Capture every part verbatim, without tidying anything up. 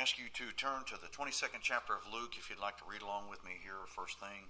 ask you to turn to the twenty-second chapter of Luke if you'd like to read along with me here first thing.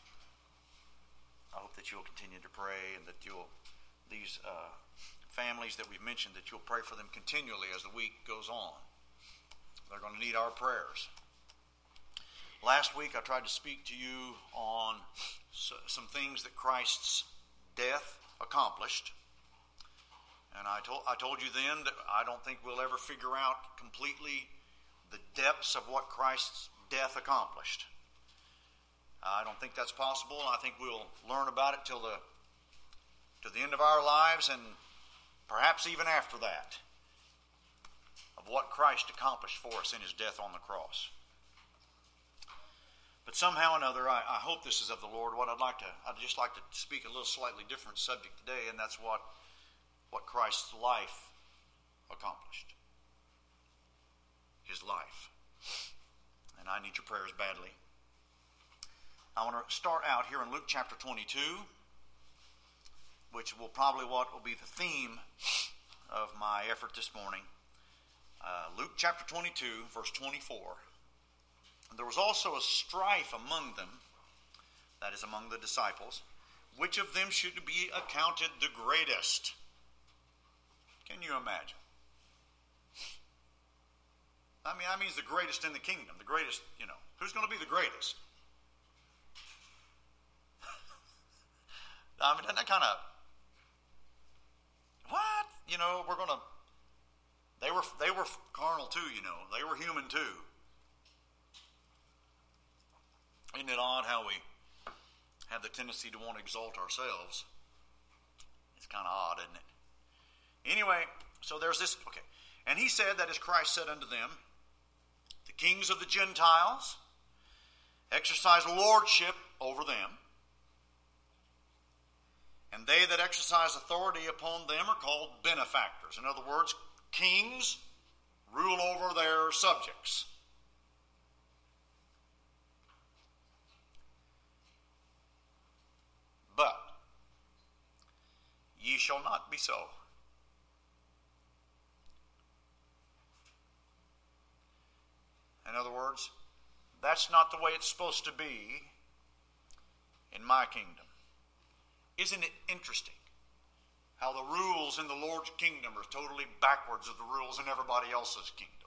I hope that you'll continue to pray and that you'll, these uh, families that we've mentioned, that you'll pray for them continually as the week goes on. They're going to need our prayers. Last week I tried to speak to you on some things that Christ's death accomplished. And I told, I told you then that I don't think we'll ever figure out completely the depths of what Christ's death accomplished. I don't think that's possible. I think we'll learn about it till the to the end of our lives, and perhaps even after that, of what Christ accomplished for us in his death on the cross. But somehow or another, I, I hope this is of the Lord. What I'd like to, I'd just like to speak a little slightly different subject today, and that's what what Christ's life accomplished. His life. And I need your prayers badly. I want to start out here in Luke chapter twenty-two, which will probably what will be the theme of my effort this morning. Uh, Luke chapter twenty-two, verse twenty-four. And there was also a strife among them, that is among the disciples, which of them should be accounted the greatest. Can you imagine? I mean, that means the greatest in the kingdom. The greatest, you know. Who's going to be the greatest? I mean, doesn't that kind of, what? You know, we're going to, they were, they were carnal too, you know. They were human too. Isn't it odd how we have the tendency to want to exalt ourselves? It's kind of odd, isn't it? Anyway, so there's this, okay. And he said, that is Christ said unto them, the kings of the Gentiles exercise lordship over them, and they that exercise authority upon them are called benefactors. In other words, kings rule over their subjects. But ye shall not be so. In other words, that's not the way it's supposed to be in my kingdom. Isn't it interesting how the rules in the Lord's kingdom are totally backwards of the rules in everybody else's kingdom?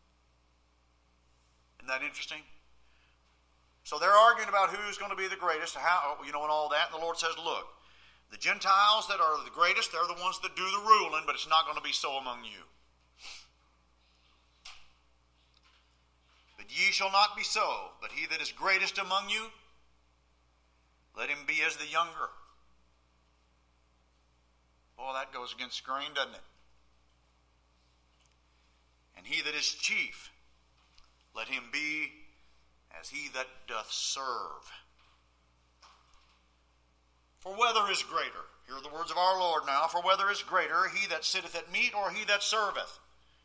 Isn't that interesting? So they're arguing about who's going to be the greatest, how, you know, and all that. And the Lord says, look, the Gentiles that are the greatest, they're the ones that do the ruling, but it's not going to be so among you. But ye shall not be so, but he that is greatest among you, let him be as the younger. Boy, that goes against the grain, doesn't it? And he that is chief, let him be as he that doth serve. For whether is greater, here are the words of our Lord now, for whether is greater, he that sitteth at meat or he that serveth?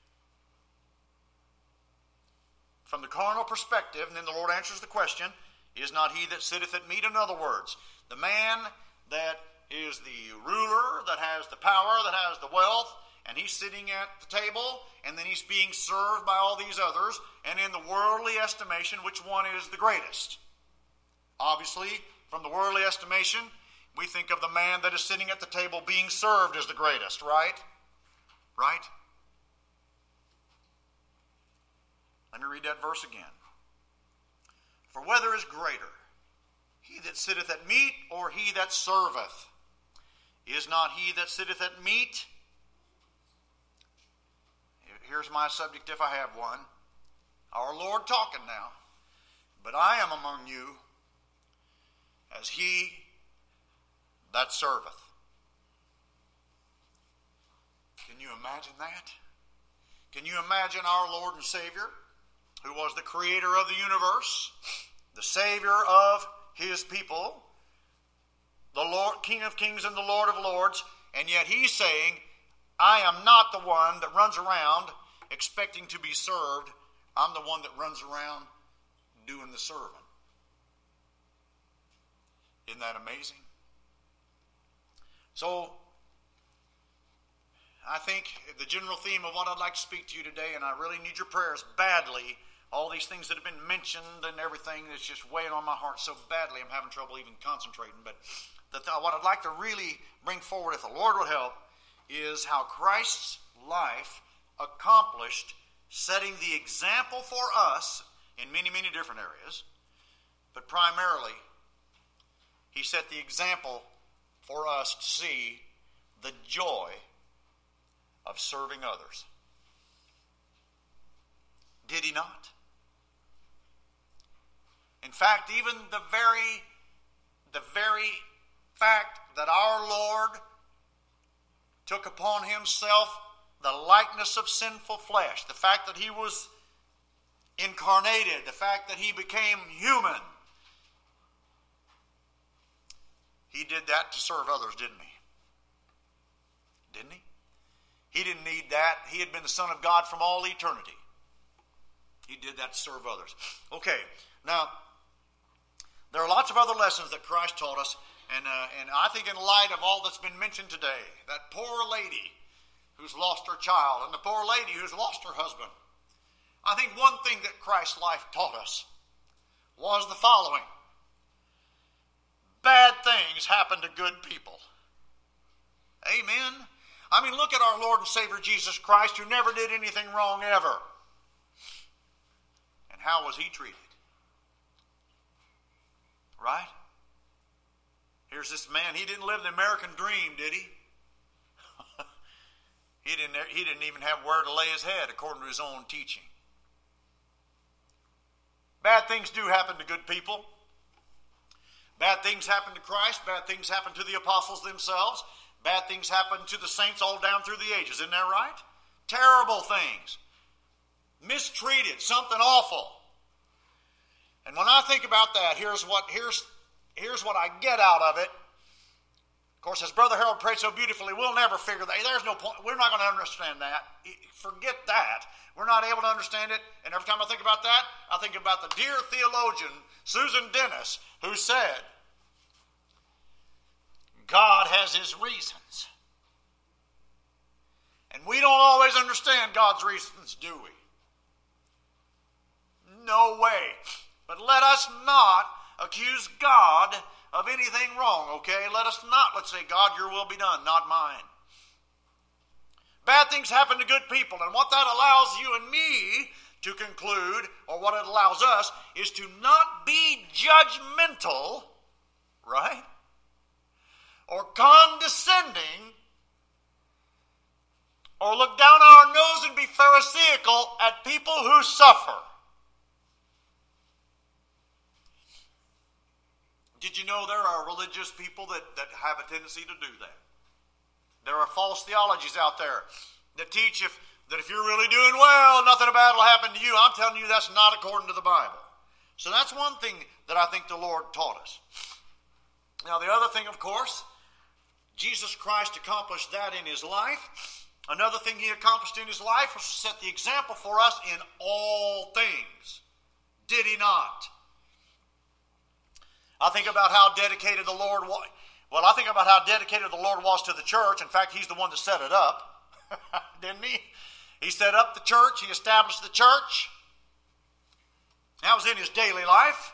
From the carnal perspective, and then the Lord answers the question, is not he that sitteth at meat? In other words, the man that is the ruler, that has the power, that has the wealth, and he's sitting at the table, and then he's being served by all these others, and in the worldly estimation, which one is the greatest? Obviously, from the worldly estimation, we think of the man that is sitting at the table being served as the greatest, right? Right? Let me read that verse again. For whether is greater, he that sitteth at meat or he that serveth? Is not he that sitteth at meat? Here's my subject if I have one. Our Lord talking now. But I am among you as he that serveth. Can you imagine that? Can you imagine our Lord and Savior, who was the creator of the universe, the Savior of his people, the Lord, King of kings and the Lord of lords, and yet he's saying, I am not the one that runs around expecting to be served. I'm the one that runs around doing the serving. Isn't that amazing? So, I think the general theme of what I'd like to speak to you today, and I really need your prayers badly, all these things that have been mentioned and everything that's just weighing on my heart so badly, I'm having trouble even concentrating. But the, what I'd like to really bring forward, if the Lord will help, is how Christ's life accomplished setting the example for us in many, many different areas. But primarily, he set the example for us to see the joy of serving others. Did he not? In fact, even the very, the very fact that our Lord took upon himself the likeness of sinful flesh, the fact that he was incarnated, the fact that he became human, he did that to serve others, didn't he? Didn't he? He didn't need that. He had been the Son of God from all eternity. He did that to serve others. Okay, now, there are lots of other lessons that Christ taught us, and, uh, and I think in light of all that's been mentioned today, that poor lady who's lost her child and the poor lady who's lost her husband, I think one thing that Christ's life taught us was the following. Bad things happen to good people. Amen. I mean, look at our Lord and Savior Jesus Christ, who never did anything wrong ever. And how was he treated? Right? Here's this man. He didn't live the American dream, did he? he didn't, he didn't even have where to lay his head, according to his own teaching. Bad things do happen to good people. Bad things happen to Christ. Bad things happen to the apostles themselves. Bad things happen to the saints all down through the ages. Isn't that right? Terrible things. Mistreated. Something awful. And when I think about that, here's what, here's, here's what I get out of it. Of course, as Brother Harold prayed so beautifully, we'll never figure that. There's no point. We're not going to understand that. Forget that. We're not able to understand it. And every time I think about that, I think about the dear theologian, Susan Dennis, who said, God has his reasons. And we don't always understand God's reasons, do we? No way. But let us not accuse God of anything wrong, okay? Let us not, let's say, God, your will be done, not mine. Bad things happen to good people, and what that allows you and me to conclude, or what it allows us, is to not be judgmental, right? Or condescending, or look down our nose and be pharisaical at people who suffer. Did you know there are religious people that, that have a tendency to do that? There are false theologies out there that teach if, that if you're really doing well, nothing bad will happen to you. I'm telling you that's not according to the Bible. So that's one thing that I think the Lord taught us. Now the other thing, of course, Jesus Christ accomplished that in his life. Another thing he accomplished in his life was to set the example for us in all things. Did he not? I think about how dedicated the Lord was. Well, I think about how dedicated the Lord was to the church. In fact, he's the one that set it up. Didn't he? He set up the church. He established the church. That was in his daily life.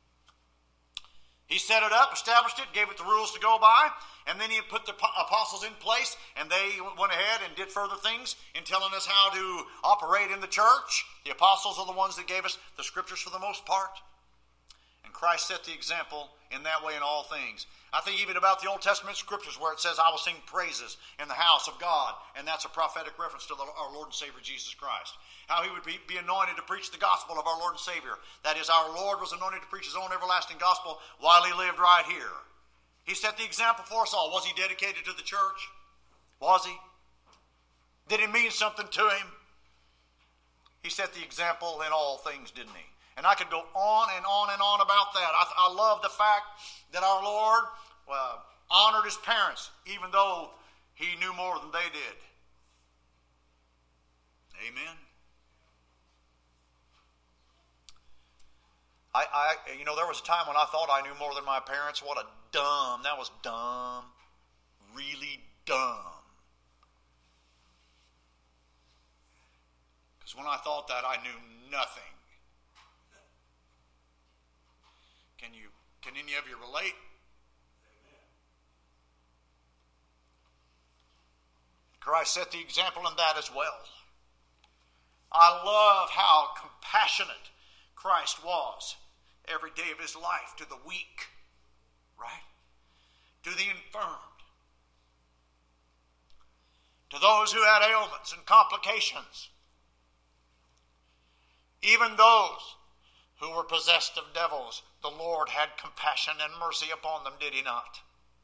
He set it up, established it, gave it the rules to go by, and then he put the apostles in place, and they went ahead and did further things in telling us how to operate in the church. The apostles are the ones that gave us the scriptures for the most part. And Christ set the example in that way in all things. I think even about the Old Testament scriptures where it says, I will sing praises in the house of God. And that's a prophetic reference to the, our Lord and Savior Jesus Christ. How he would be, be anointed to preach the gospel of our Lord and Savior. That is, our Lord was anointed to preach his own everlasting gospel while he lived right here. He set the example for us all. Was he dedicated to the church? Was he? Did it mean something to him? He set the example in all things, didn't he? And I could go on and on and on about that. I, I love the fact that our Lord uh, honored his parents, even though he knew more than they did. Amen. I, I, you know, there was a time when I thought I knew more than my parents. What a dumb, that was dumb, really dumb. Because when I thought that, I knew nothing. Can you? Can any of you relate? Christ set the example in that as well. I love how compassionate Christ was every day of his life to the weak, right? To the infirmed, to those who had ailments and complications, even those who were possessed of devils. The Lord had compassion and mercy upon them, did he not?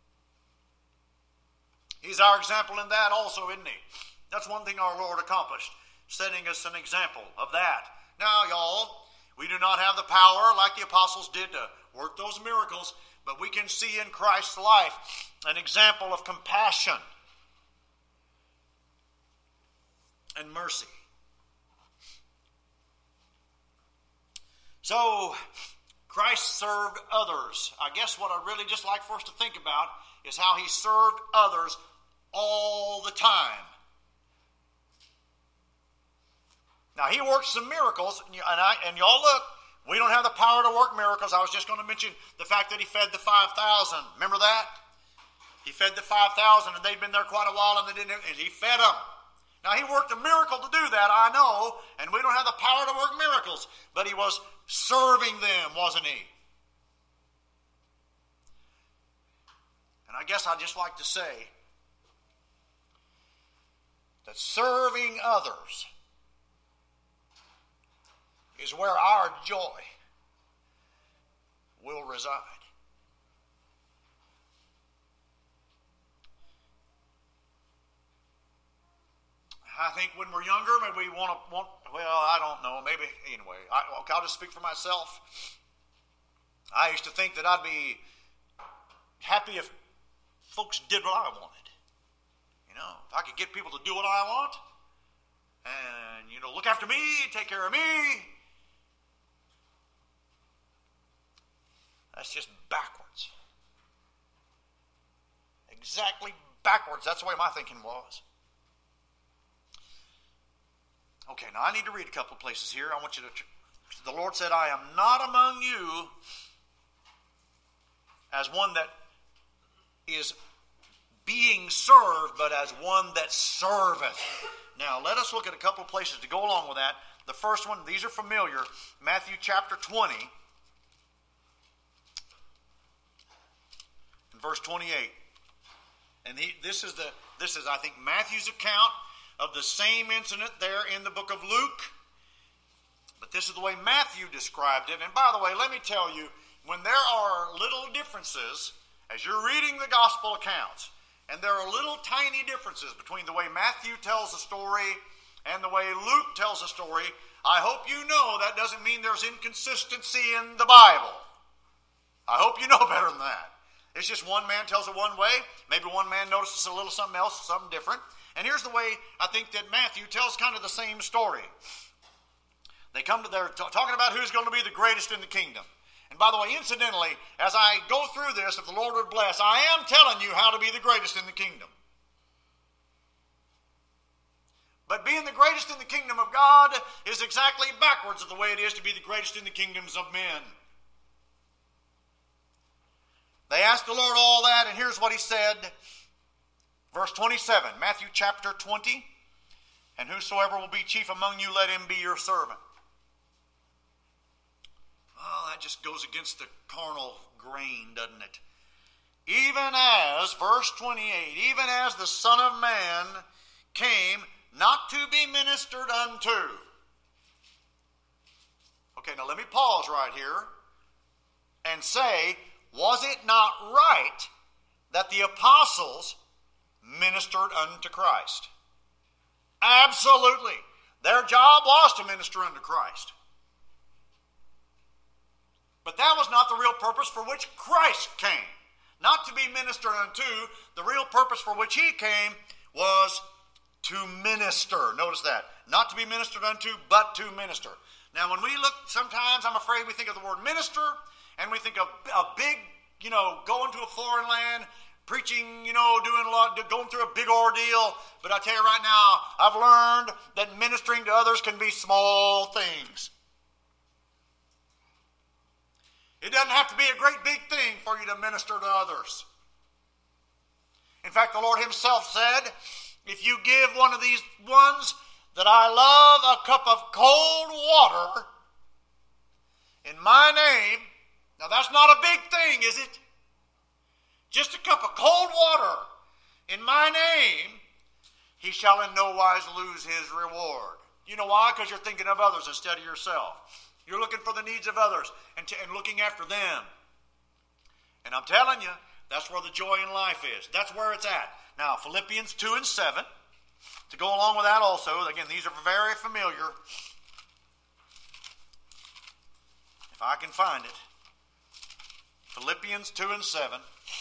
He's our example in that also, isn't he? That's one thing our Lord accomplished, setting us an example of that. Now, y'all, we do not have the power like the apostles did to work those miracles, but we can see in Christ's life an example of compassion and mercy. So, Christ served others. I guess what I'd really just like for us to think about is how he served others all the time. Now, he worked some miracles, and, I, and y'all look, we don't have the power to work miracles. I was just going to mention the fact that he fed the five thousand. Remember that? He fed the five thousand, and they'd been there quite a while, and they didn't. And he fed them. Now, he worked a miracle to do that, I know, and we don't have the power to work miracles, but he was serving them, wasn't he? And I guess I'd just like to say that serving others is where our joy will reside. I think when we're younger, maybe we want to, want, well, I don't know, maybe, anyway, I, I'll just speak for myself. I used to think that I'd be happy if folks did what I wanted. You know, if I could get people to do what I want and, you know, look after me, take care of me. That's just backwards. Exactly backwards. That's the way my thinking was. Okay, now I need to read a couple of places here. I want you to, the Lord said, I am not among you as one that is being served, but as one that serveth. Now, let us look at a couple of places to go along with that. The first one, these are familiar, Matthew chapter twenty, and verse twenty-eight. And he, this is the this is, I think, Matthew's account of the same incident there in the book of Luke. But this is the way Matthew described it. And by the way, let me tell you, when there are little differences, as you're reading the gospel accounts, and there are little tiny differences between the way Matthew tells a story and the way Luke tells a story, I hope you know that doesn't mean there's inconsistency in the Bible. I hope you know better than that. It's just one man tells it one way, maybe one man notices a little something else, something different. And here's the way I think that Matthew tells kind of the same story. They come to their t- talking about who's going to be the greatest in the kingdom. And by the way, incidentally, as I go through this, if the Lord would bless, I am telling you how to be the greatest in the kingdom. But being the greatest in the kingdom of God is exactly backwards of the way it is to be the greatest in the kingdoms of men. They asked the Lord all that, and here's what he said. Verse twenty-seven, Matthew chapter twenty, and whosoever will be chief among you, let him be your servant. Well, that just goes against the carnal grain, doesn't it? Even as, verse twenty-eight, even as the Son of Man came not to be ministered unto. Okay, now let me pause right here and say, was it not right that the apostles ministered unto Christ? Absolutely. Their job was to minister unto Christ. But that was not the real purpose for which Christ came. Not to be ministered unto. The real purpose for which he came was to minister. Notice that. Not to be ministered unto, but to minister. Now, when we look, sometimes I'm afraid we think of the word minister, and we think of a big, you know, going to a foreign land, preaching, you know, doing a lot, going through a big ordeal. But I tell you right now, I've learned that ministering to others can be small things. It doesn't have to be a great big thing for you to minister to others. In fact, the Lord himself said, if you give one of these ones that I love a cup of cold water in my name, now that's not a big thing, is it? Just a cup of cold water in my name, he shall in no wise lose his reward. You know why? Because you're thinking of others instead of yourself. You're looking for the needs of others and, to, and looking after them. And I'm telling you, that's where the joy in life is. That's where it's at. Now, Philippians two and seven, to go along with that also, again, these are very familiar. If I can find it. Philippians two and seven.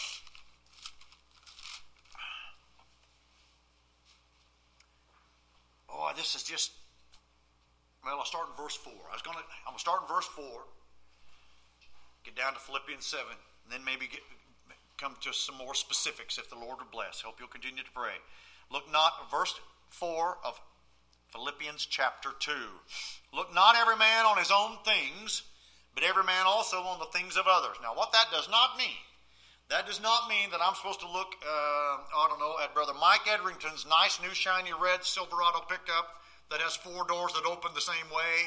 Oh, this is just, well, I'll start in verse four. I was going to, I'm going to start in verse four, get down to Philippians seven, and then maybe get, come to some more specifics if the Lord would bless. Hope you'll continue to pray. Look not, verse four of Philippians chapter two. Look not every man on his own things, but every man also on the things of others. Now, what that does not mean, that does not mean that I'm supposed to look, uh, I don't know, at Brother Mike Edrington's nice new shiny red Silverado pickup that has four doors that open the same way,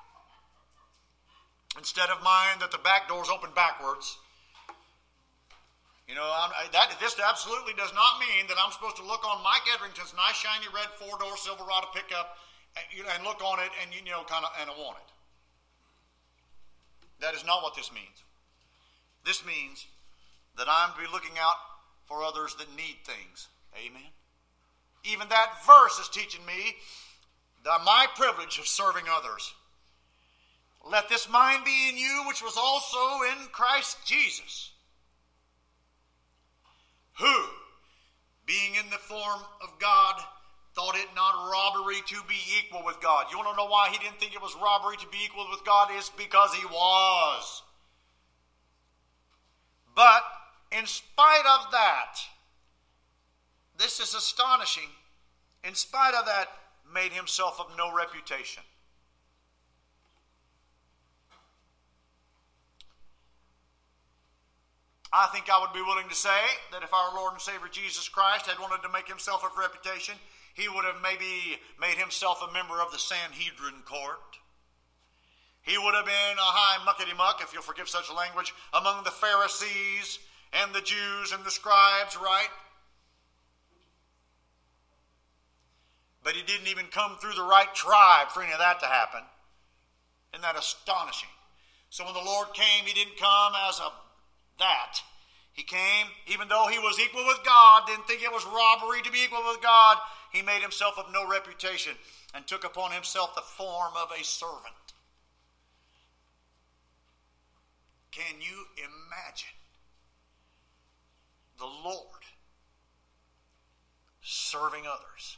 instead of mine that the back doors open backwards. You know, I'm, that this absolutely does not mean that I'm supposed to look on Mike Edrington's nice shiny red four-door Silverado pickup and, you know, and look on it and, you know, kind of, and I want it. That is not what this means. This means that I'm to be looking out for others that need things. Amen. Even that verse is teaching me that my privilege of serving others. Let this mind be in you, which was also in Christ Jesus, who, being in the form of God, thought it not robbery to be equal with God. You want to know why he didn't think it was robbery to be equal with God? It's because he was. But in spite of that, this is astonishing, in spite of that, made himself of no reputation. I think I would be willing to say that if our Lord and Savior Jesus Christ had wanted to make himself of reputation, he would have maybe made himself a member of the Sanhedrin court. He would have been a high muckety-muck, if you'll forgive such language, among the Pharisees and the Jews and the scribes, right? But he didn't even come through the right tribe for any of that to happen. Isn't that astonishing? So when the Lord came, he didn't come as a that. He came, even though he was equal with God, didn't think it was robbery to be equal with God. He made himself of no reputation and took upon himself the form of a servant. Can you imagine the Lord serving others?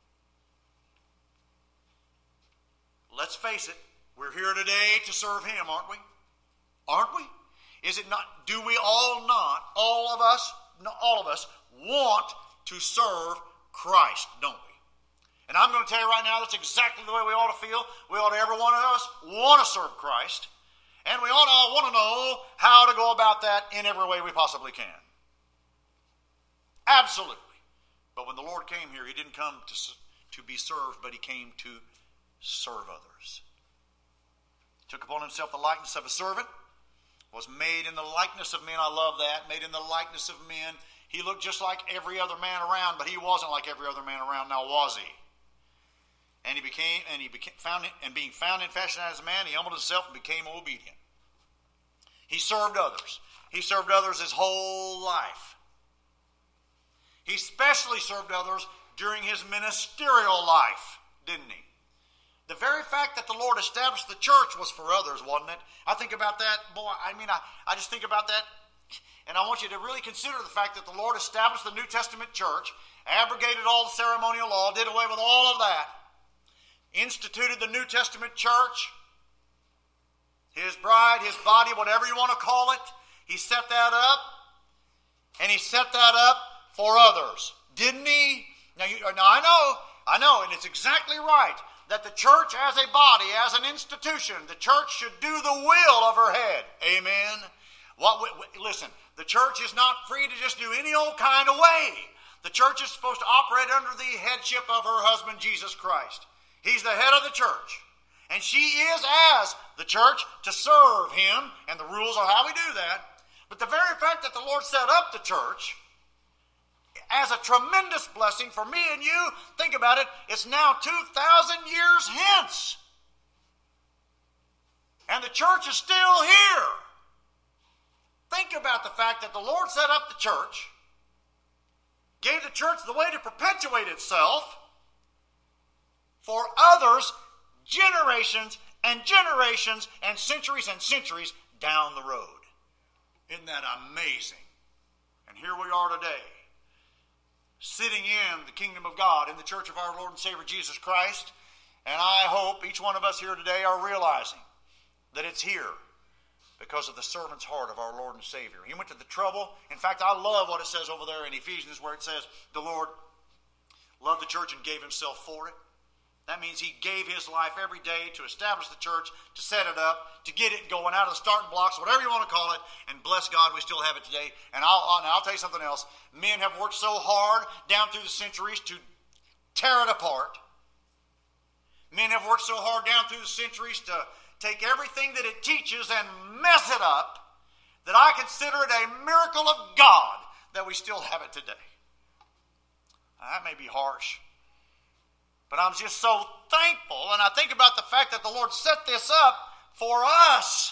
Let's face it, we're here today to serve him, aren't we? Aren't we? Is it not, do we all not, all of us, all of us, want to serve Christ, don't we? And I'm going to tell you right now, that's exactly the way we ought to feel. We ought to, every one of us, want to serve Christ. And we ought to want to know how to go about that in every way we possibly can. Absolutely. But when the Lord came here, he didn't come to, to be served, but he came to serve others. He took upon himself the likeness of a servant, was made in the likeness of men. I love that. Made in the likeness of men. He looked just like every other man around, but he wasn't like every other man around. Now was he? And he became, and he became found, and being found in fashion as a man, he humbled himself and became obedient. He served others. He served others his whole life. He especially served others during his ministerial life, didn't he? The very fact that the Lord established the church was for others, wasn't it? I think about that, boy, I mean, I, I just think about that, and I want you to really consider the fact that the Lord established the New Testament church, abrogated all the ceremonial law, did away with all of that, instituted the New Testament church, his bride, his body, whatever you want to call it. He set that up. And he set that up for others. Didn't he? Now, you, now I know, I know, and it's exactly right that the church as a body, as an institution, the church should do the will of her head. Amen. What? Listen, the church is not free to just do any old kind of way. The church is supposed to operate under the headship of her husband, Jesus Christ. He's the head of the church. And she is, as the church, to serve him, and the rules are how we do that. But the very fact that the Lord set up the church as a tremendous blessing for me and you, think about it, it's now two thousand years hence. And the church is still here. Think about the fact that the Lord set up the church, gave the church the way to perpetuate itself for others, generations and generations and centuries and centuries down the road. Isn't that amazing? And here we are today, sitting in the kingdom of God, in the church of our Lord and Savior Jesus Christ. And I hope each one of us here today are realizing that it's here because of the servant's heart of our Lord and Savior. He went to the trouble. In fact, I love what it says over there in Ephesians, where it says the Lord loved the church and gave himself for it. That means he gave his life every day to establish the church, to set it up, to get it going out of the starting blocks, whatever you want to call it. And bless God, we still have it today. And I'll, I'll, I'll tell you something else. Men have worked so hard down through the centuries to tear it apart. Men have worked so hard down through the centuries to take everything that it teaches and mess it up, that I consider it a miracle of God that we still have it today. Now, that may be harsh, but I'm just so thankful, and I think about the fact that the Lord set this up for us.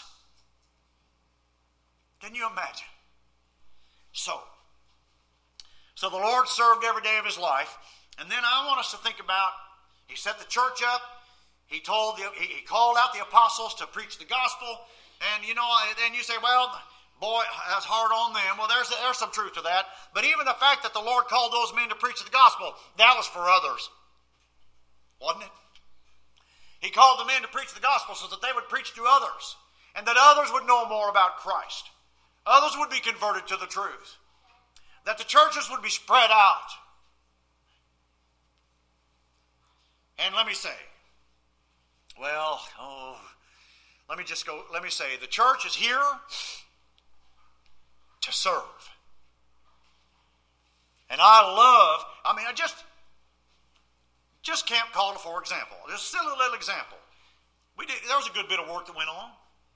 Can you imagine? So, so the Lord served every day of his life, and then I want us to think about, he set the church up, he told, the, he, he called out the apostles to preach the gospel, and you know, then you say, well, boy, that's hard on them. Well, there's, there's some truth to that, but even the fact that the Lord called those men to preach the gospel, that was for others. Wasn't it? He called the men to preach the gospel so that they would preach to others, and that others would know more about Christ. Others would be converted to the truth. That the churches would be spread out. And let me say, well, oh, let me just go, let me say, the church is here to serve. And I love, I mean, I just, Just Camp Calder, for example. Just a silly little example. We did, there was a good bit of work that went on.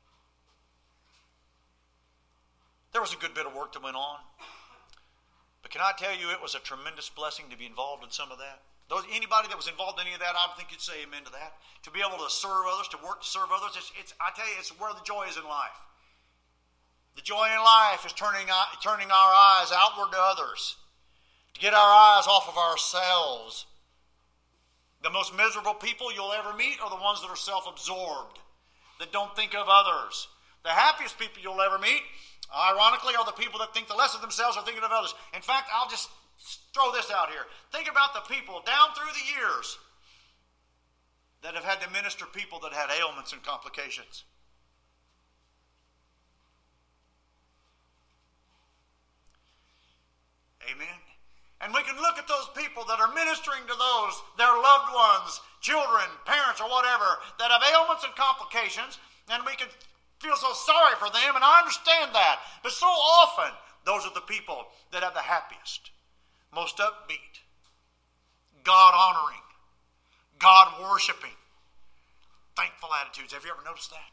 There was a good bit of work that went on. But can I tell you, it was a tremendous blessing to be involved in some of that. Those, anybody that was involved in any of that, I think you'd say amen to that. To be able to serve others, to work to serve others, it's, it's, I tell you, it's where the joy is in life. The joy in life is turning, turning our eyes outward to others. To get our eyes off of ourselves. The most miserable people you'll ever meet are the ones that are self-absorbed, that don't think of others. The happiest people you'll ever meet, ironically, are the people that think the less of themselves are thinking of others. In fact, I'll just throw this out here. Think about the people down through the years that have had to minister people that had ailments and complications. Amen. And we can look at those people that are ministering to those, their loved ones, children, parents, or whatever, that have ailments and complications, and we can feel so sorry for them, and I understand that. But so often, those are the people that have the happiest, most upbeat, God-honoring, God-worshiping, thankful attitudes. Have you ever noticed that?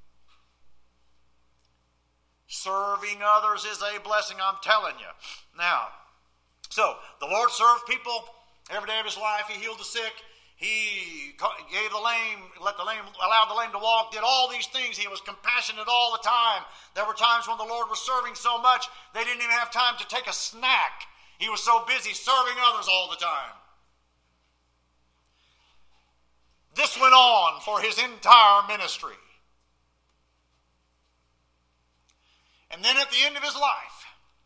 Serving others is a blessing, I'm telling you. Now, so, the Lord served people every day of his life. He healed the sick. He gave the lame, let the lame, allowed the lame to walk, did all these things. He was compassionate all the time. There were times when the Lord was serving so much, they didn't even have time to take a snack. He was so busy serving others all the time. This went on for his entire ministry. And then at the end of his life,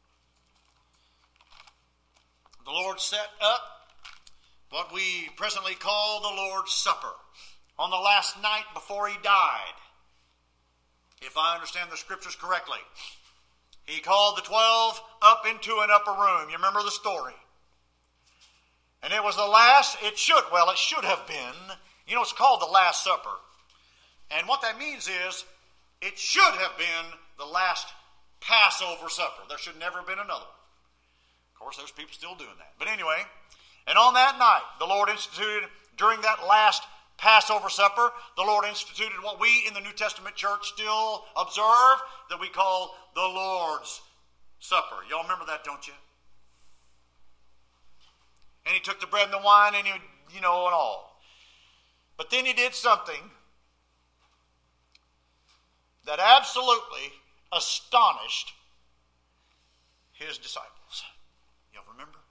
the Lord set up what we presently call the Lord's Supper on the last night before he died. If I understand the scriptures correctly, he called the twelve up into an upper room. You remember the story? And it was the last, it should, well, it should have been, you know, it's called the Last Supper. And what that means is, it should have been the last Passover supper. There should never have been another one. Of course, there's people still doing that. But anyway, and on that night, the Lord instituted, during that last Passover supper, the Lord instituted what we in the New Testament church still observe, that we call the Lord's Supper. Y'all remember that, don't you? And he took the bread and the wine and he, you know, and all. But then he did something that absolutely astonished his disciples. Y'all remember?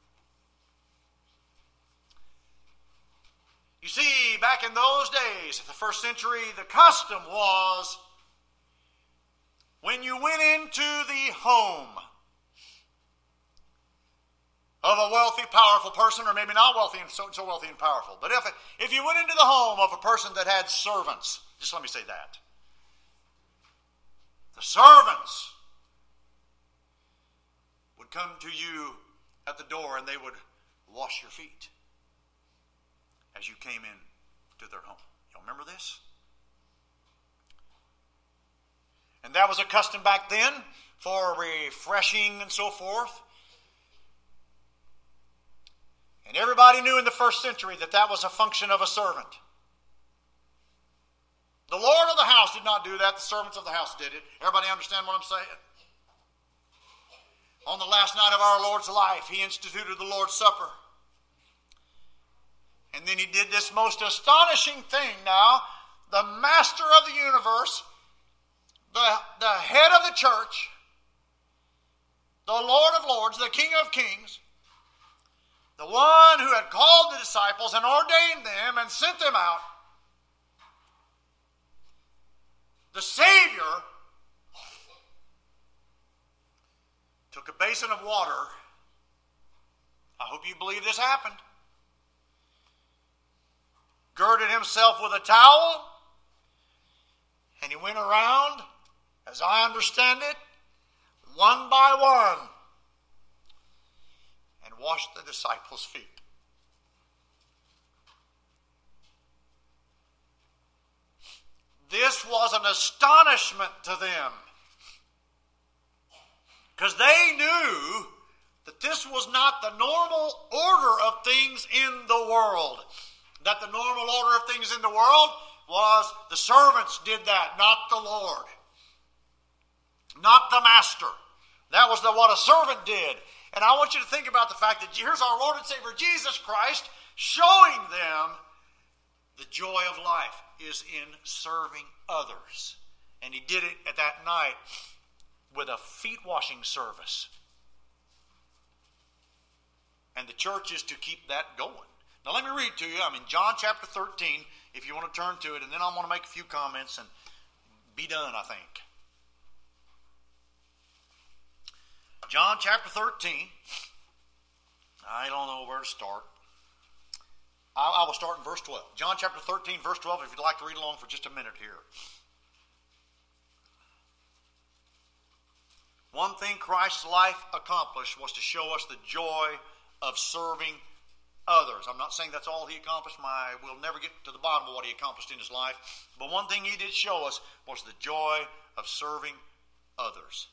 You see, back in those days, in the first century, the custom was when you went into the home of a wealthy, powerful person, or maybe not wealthy and so, so wealthy and powerful. But if, if you went into the home of a person that had servants, just let me say that. The servants would come to you at the door and they would wash your feet as you came in to their home. Y'all remember this? And that was a custom back then for refreshing and so forth. And everybody knew in the first century that that was a function of a servant. The Lord of the house did not do that. The servants of the house did it. Everybody understand what I'm saying? On the last night of our Lord's life, he instituted the Lord's Supper. And then he did this most astonishing thing now. The master of the universe, the, the head of the church, the Lord of lords, the King of kings, the one who had called the disciples and ordained them and sent them out, the Savior, took a basin of water. I hope you believe this happened. Girded himself with a towel, and he went around, as I understand it, one by one, and washed the disciples' feet. This was an astonishment to them, because they knew that this was not the normal order of things in the world. That the normal order of things in the world was the servants did that, not the Lord. Not the master. That was the, what a servant did. And I want you to think about the fact that here's our Lord and Savior Jesus Christ showing them the joy of life is in serving others. And he did it at that night with a feet washing service. And the church is to keep that going. Now let me read to you. I'm in John chapter thirteen, if you want to turn to it, and then I'm going to make a few comments and be done, I think. John chapter thirteen. I don't know where to start. I, I will start in verse twelve. John chapter thirteen, verse twelve, if you'd like to read along for just a minute here. One thing Christ's life accomplished was to show us the joy of serving others. I'm not saying that's all he accomplished. My, we'll never get to the bottom of what he accomplished in his life. But one thing he did show us was the joy of serving others.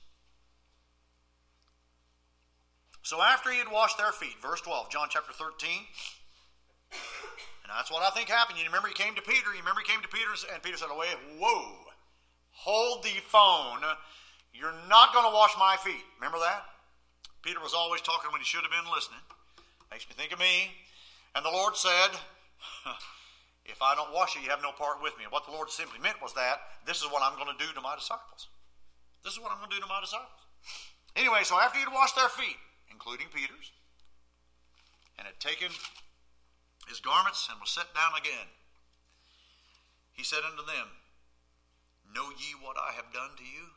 So after he had washed their feet, verse twelve, John chapter thirteen, and that's what I think happened. You remember he came to Peter. You remember he came to Peter, and Peter said, "Away, whoa, hold the phone. You're not going to wash my feet." Remember that? Peter was always talking when he should have been listening. Makes me think of me. And the Lord said, if I don't wash you, you have no part with me. And what the Lord simply meant was that this is what I'm going to do to my disciples. This is what I'm going to do to my disciples. Anyway, so after he had washed their feet, including Peter's, and had taken his garments and was set down again, he said unto them, "Know ye what I have done to you?"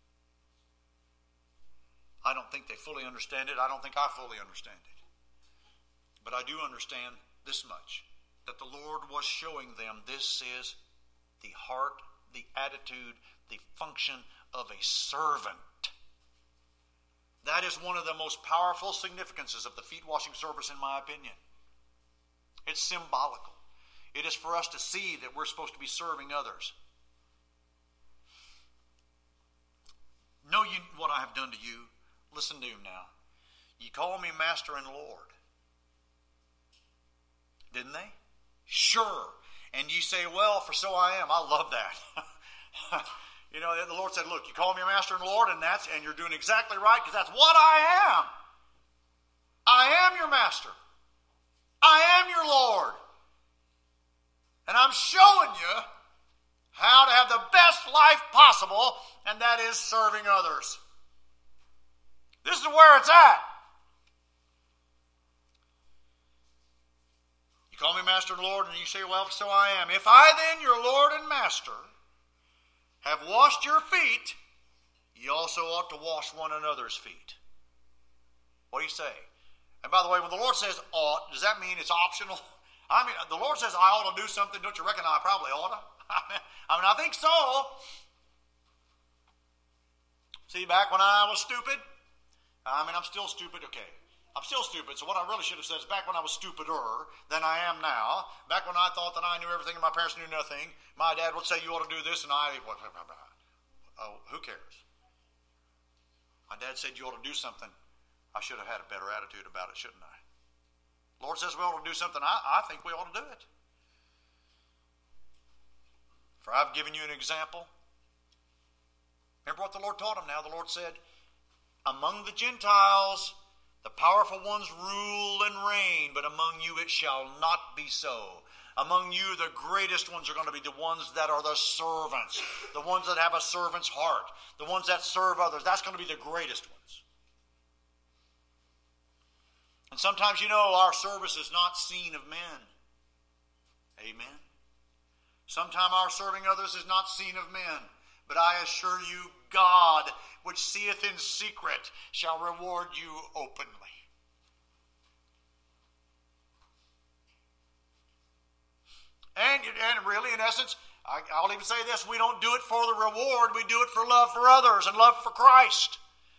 I don't think they fully understand it. I don't think I fully understand it. But I do understand this much, that the Lord was showing them this is the heart, the attitude, the function of a servant. That is one of the most powerful significances of the feet washing service, in my opinion. It's symbolical. It is for us to see that we're supposed to be serving others. Know you what I have done to you. Listen to him now. You call me Master and Lord. Didn't they? Sure. And you say, well, for so I am. I love that. You know, the Lord said, look, you call me Master and Lord, and that's and you're doing exactly right, because that's what I am. I am your Master. I am your Lord. And I'm showing you how to have the best life possible, and that is serving others. This is where it's at. You call me Master and Lord, and you say, well, so I am. If I then, your Lord and Master, have washed your feet, ye also ought to wash one another's feet. What do you say? And by the way, when the Lord says ought, does that mean it's optional? I mean, the Lord says I ought to do something. Don't you reckon I probably ought to? I mean, I think so. See, back when I was stupid, I mean, I'm still stupid, okay. I'm still stupid, so what I really should have said is back when I was stupider than I am now, back when I thought that I knew everything and my parents knew nothing, my dad would say, you ought to do this, and I, oh, who cares? My dad said you ought to do something. I should have had a better attitude about it, shouldn't I? Lord says we ought to do something. I, I think we ought to do it. For I've given you an example. Remember what the Lord taught him now. The Lord said, among the Gentiles, the powerful ones rule and reign, but among you it shall not be so. Among you, the greatest ones are going to be the ones that are the servants, the ones that have a servant's heart, the ones that serve others. That's going to be the greatest ones. And sometimes, you know, our service is not seen of men. Amen. Sometimes our serving others is not seen of men. But I assure you, God, which seeth in secret, shall reward you openly. And, and really, in essence, I, I'll even say this, we don't do it for the reward, we do it for love for others and love for Christ.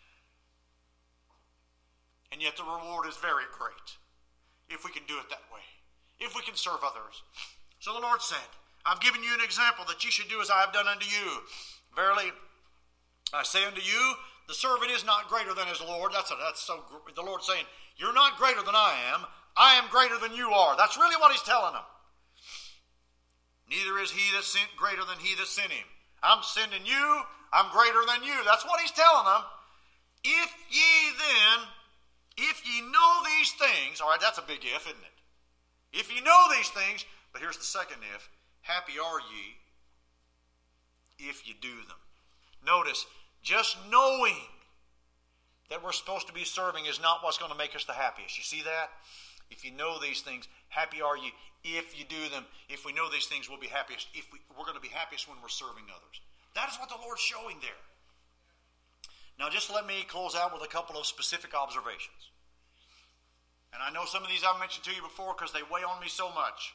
And yet the reward is very great if we can do it that way, if we can serve others. So the Lord said, I've given you an example that you should do as I have done unto you. Verily, I say unto you, the servant is not greater than his Lord. That's, a, that's so. The Lord saying, you're not greater than I am. I am greater than you are. That's really what he's telling them. Neither is he that sent greater than he that sent him. I'm sending you. I'm greater than you. That's what he's telling them. If ye then, if ye know these things, all right, that's a big if, isn't it? If ye know these things, but here's the second if, happy are ye if you do them. Notice, just knowing that we're supposed to be serving is not what's going to make us the happiest. You see that? If you know these things, happy are ye if you do them. If we know these things, we'll be happiest. If we, we're going to be happiest when we're serving others. That is what the Lord's showing there. Now, just let me close out with a couple of specific observations. And I know some of these I've mentioned to you before because they weigh on me so much.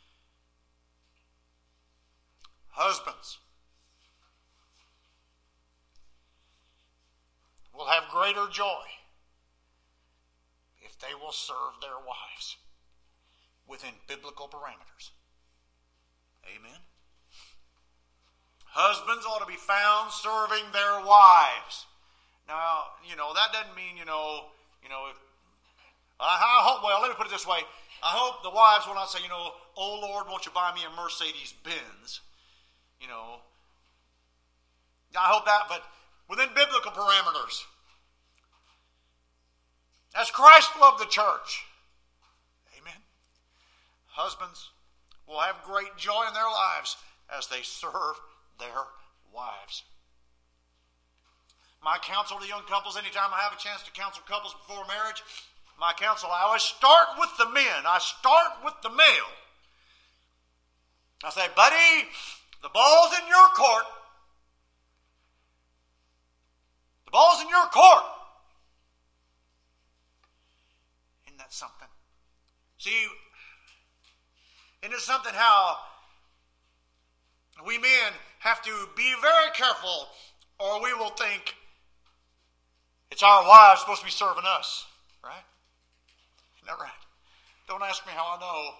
Husbands will have greater joy if they will serve their wives within biblical parameters. Amen. Husbands ought to be found serving their wives. Now, you know, that doesn't mean, you know, you know, if, I, I hope, well, let me put it this way. I hope the wives will not say, you know, oh Lord, won't you buy me a Mercedes Benz? You know, I hope that, but within biblical parameters. As Christ loved the church. Amen. Husbands will have great joy in their lives as they serve their wives. My counsel to young couples, anytime I have a chance to counsel couples before marriage, my counsel, I always start with the men. I start with the male. I say, buddy, the ball's in your court. The ball's in your court. Isn't that something? See, isn't it something how we men have to be very careful, or we will think, It's our wives supposed to be serving us, right? Isn't that right? Don't ask me how I know.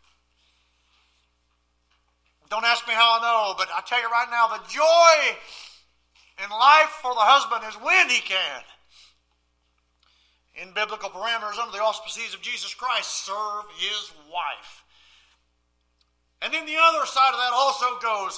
Don't ask me how I know, but I tell you right now, the joy in life for the husband is when he can, in biblical parameters, under the auspices of Jesus Christ, serve his wife. And then the other side of that also goes,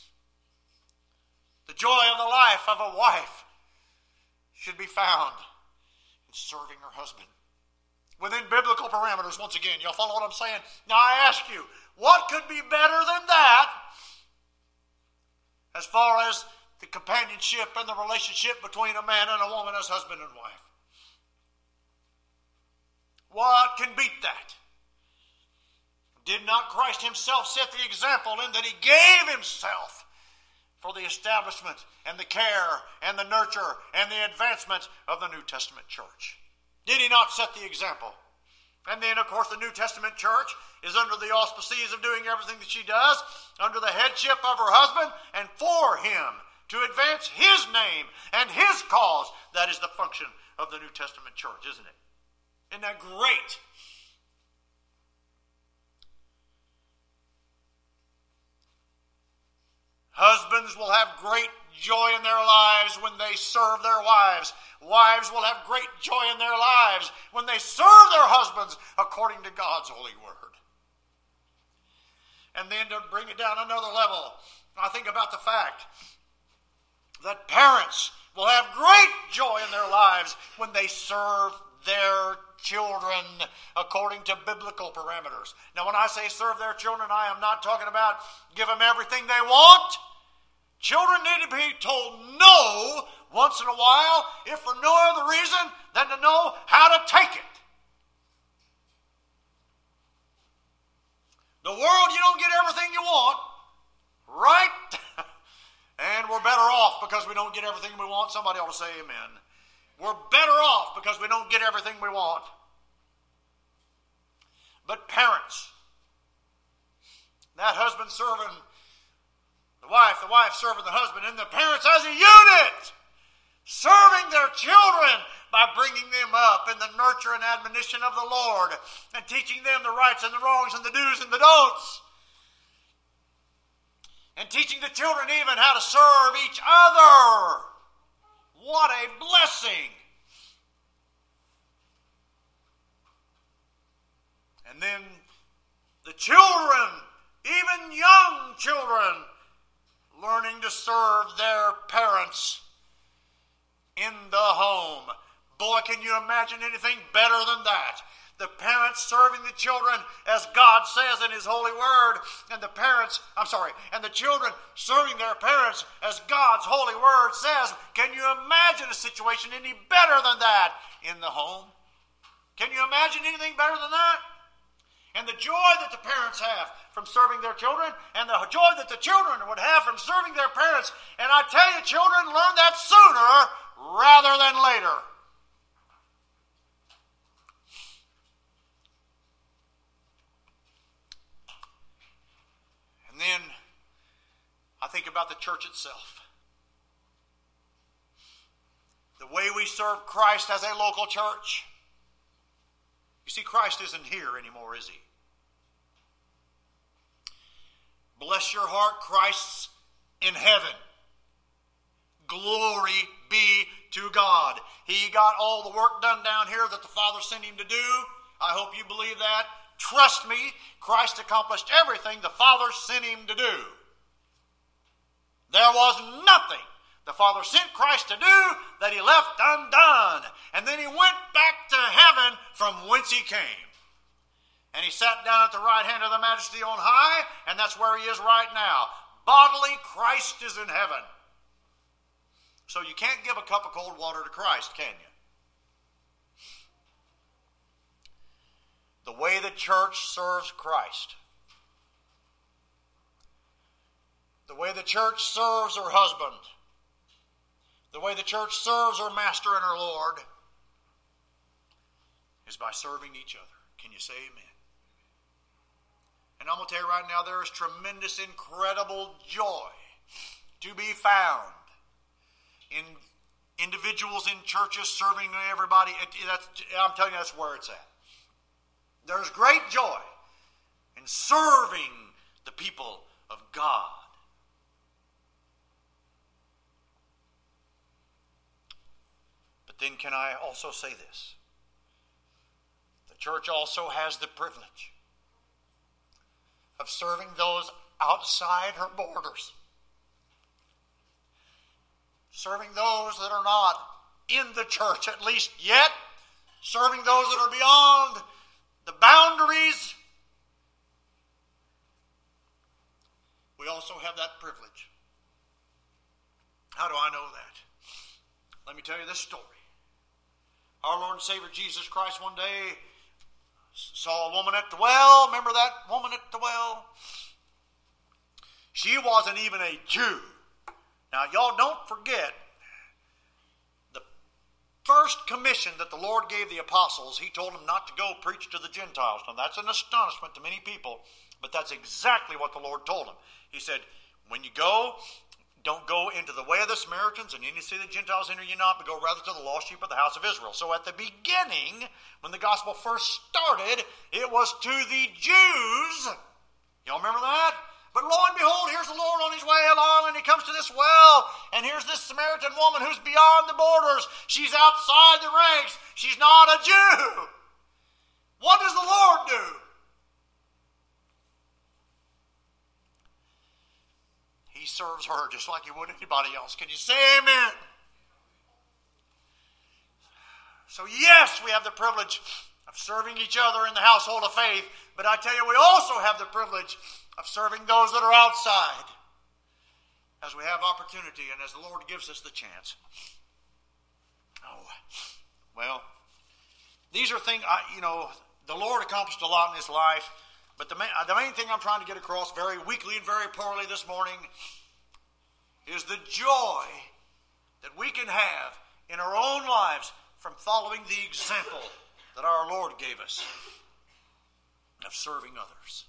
the joy of the life of a wife should be found in serving her husband. Within biblical parameters, once again. Y'all follow what I'm saying? Now I ask you, what could be better than that as far as the companionship and the relationship between a man and a woman as husband and wife? What can beat that? Did not Christ himself set the example in that he gave himself for the establishment and the care and the nurture and the advancement of the New Testament church? Did he not set the example? And then, of course, the New Testament church is under the auspices of doing everything that she does, under the headship of her husband, and for him, to advance his name and his cause. That is the function of the New Testament church, isn't it? Isn't that great? Husbands will have great joy in their lives when they serve their wives. Wives will have great joy in their lives when they serve their husbands according to God's holy word. And then to bring it down another level, I think about the fact that parents will have great joy in their lives when they serve their children according to biblical parameters. Now, when I say serve their children, I am not talking about give them everything they want. Children need to be told no once in a while, if for no other reason than to know how to take it. The world, you don't get everything you want, right? And we're better off because we don't get everything we want. Somebody ought to say amen. We're better off because we don't get everything we want. But parents, that husband serving the wife, the wife serving the husband, and the parents as a unit, serving their children by bringing them up in the nurture and admonition of the Lord and teaching them the rights and the wrongs and the do's and the don'ts. And teaching the children even how to serve each other. What a blessing. And then the children, even young children, learning to serve their parents in the home. Boy, can you imagine anything better than that? The parents serving the children as God says in his holy word, and the parents, I'm sorry, and the children serving their parents as God's holy word says. Can you imagine a situation any better than that in the home? Can you imagine anything better than that? And the joy that the parents have from serving their children, and the joy that the children would have from serving their parents. And I tell you, children learn that sooner rather than later. And then I think about the church itself. The way we serve Christ as a local church. You see, Christ isn't here anymore, is he? Bless your heart, Christ's in heaven. Glory be to God. He got all the work done down here that the Father sent him to do. I hope you believe that. Trust me, Christ accomplished everything the Father sent him to do. There was nothing the Father sent Christ to do that he left undone. And then he went back to heaven from whence he came. And he sat down at the right hand of the Majesty on high, and that's where he is right now. Bodily, Christ is in heaven. So you can't give a cup of cold water to Christ, can you? The way the church serves Christ. The way the church serves her husband. The way the church serves her master and her Lord is by serving each other. Can you say amen? And I'm going to tell you right now, there is tremendous, incredible joy to be found in individuals in churches serving everybody. It, that's, I'm telling you, that's where it's at. There's great joy in serving the people of God. But then can I also say this? The church also has the privilege of serving those outside her borders. Serving those that are not in the church, at least yet. Serving those that are beyond the boundaries. We also have that privilege. How do I know that? Let me tell you this story. Our Lord and Savior Jesus Christ one day saw a woman at the well. Remember that woman at the well? She wasn't even a Jew. Now, y'all don't forget, the first commission that the Lord gave the apostles, he told them not to go preach to the Gentiles. Now, that's an astonishment to many people, but that's exactly what the Lord told them. He said, when you go, don't go into the way of the Samaritans, and any city of the Gentiles enter ye not, but go rather to the lost sheep of the house of Israel. So at the beginning, when the gospel first started, it was to the Jews. Y'all remember that? But lo and behold, here's the Lord on his way along, and he comes to this well, and here's this Samaritan woman who's beyond the borders. She's outside the ranks. She's not a Jew. What does the Lord do? He serves her just like he would anybody else. Can you say amen? So yes, we have the privilege of serving each other in the household of faith, but I tell you, we also have the privilege of serving those that are outside as we have opportunity and as the Lord gives us the chance. Oh, well, these are things, I, you know, the Lord accomplished a lot in his life, but the main, the main thing I'm trying to get across very weakly and very poorly this morning is the joy that we can have in our own lives from following the example that our Lord gave us of serving others.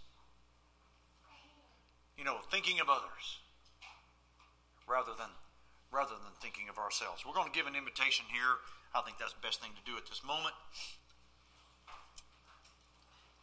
You know, thinking of others rather than rather than thinking of ourselves. We're going to give an invitation here. I think that's the best thing to do at this moment.